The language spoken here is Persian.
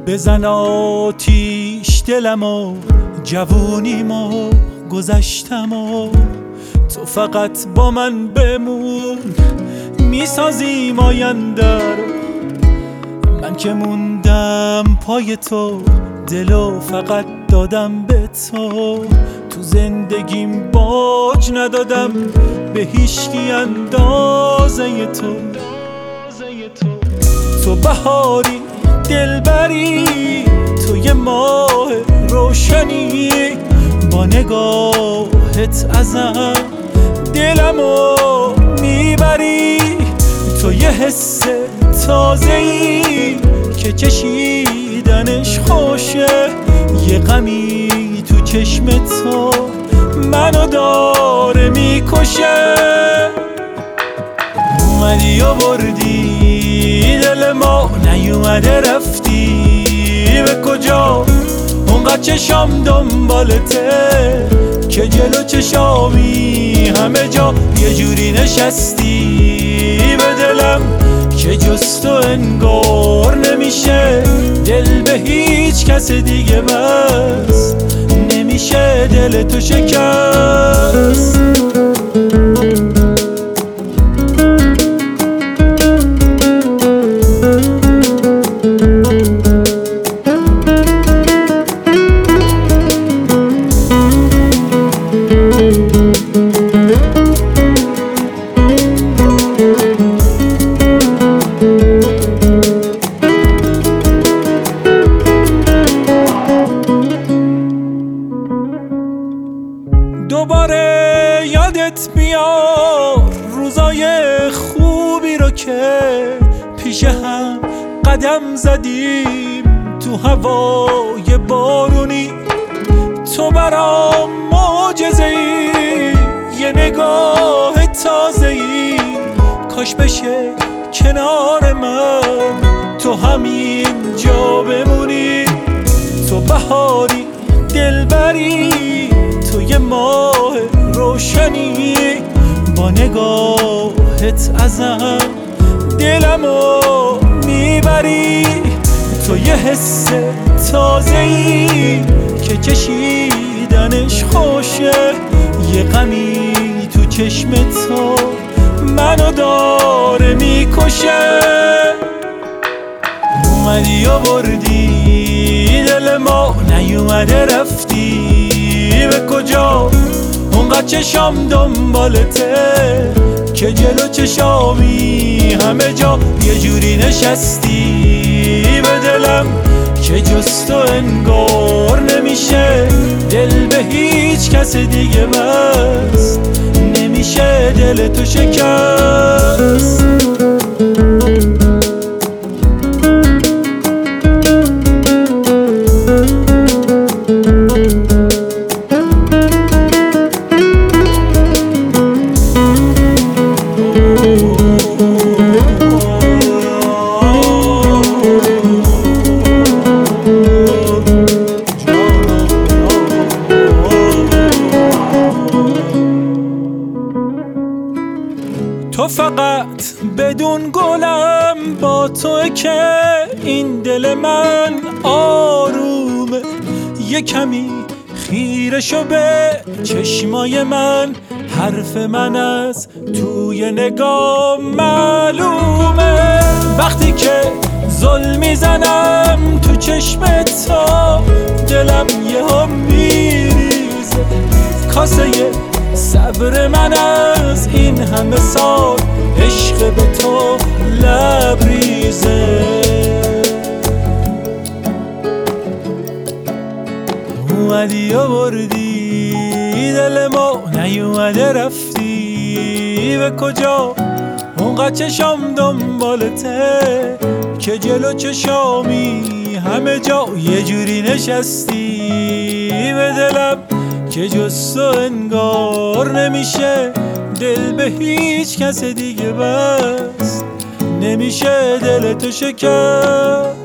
بزن آتیش دلم و جوونیم و گذشتم و تو فقط با من بمون، میسازیم آینده رو. من که موندم پای تو، دلو فقط دادم به تو. تو زندگیم باج ندادم به هیچکی اندازه تو. تو بهاری دلبری، تو یه ماه روشنی، با نگاهت ازم دلمو میبری. تو یه حس تازه‌ای که چشیدنش خوشه، یه غمی تو چشم تو منو داره میکشه. اومدی و بردی دل ما، نیومده رفتی به کجا. اونقدر چشام دنبالته که جلو چشامی همه جا. یه جوری نشستی به دلم که جز تو انگار نمیشه دل به هیچ کس دیگه بس، نمیشه دل تو شکست. دوباره یادت میاد روزای خوبی رو که پیش هم قدم زدیم تو هوای بارونی. تو برام معجزه‌ای، یه نگاه تازه‌ای، کاش بشه کنار من تو همین جا بمونی. تو بهاری دلبری، تو یه ماه روشنی، با نگاهت ازم دلمو میبری. تو یه حس تازه‌ای که چشیدنش خوشه، یه غمی تو چشم تو منو داره میکشه. اومدی و بردی دل ما، نیومده رفتی به کجا. اونقدر چشام دنبالته که جلو چشامی همه جا. یه جوری نشستی به دلم که جز تو انگار نمیشه دل به هیچ کس دیگه بس، نمیشه دل تو شکست. تو فقط بدون گلم با توئه که این دل من آرومه. یه کمی خیره شو به چشمای من، حرف من از توی نگاه معلومه. وقتی که زل میزنم تو چشم تو، دلم یهو میریزه. کاسه صبر من از این همه سال عشق به تو لبریزه. اومدی و بردی دل ما، نیومده رفتی به کجا. اونقدر چشام دنبالته که جلو چشامی همه جا. یه جوری نشستی به دلم که جز تو انگار نمیشه دل به هیچ کس دیگه بس، نمیشه دل تو شکست.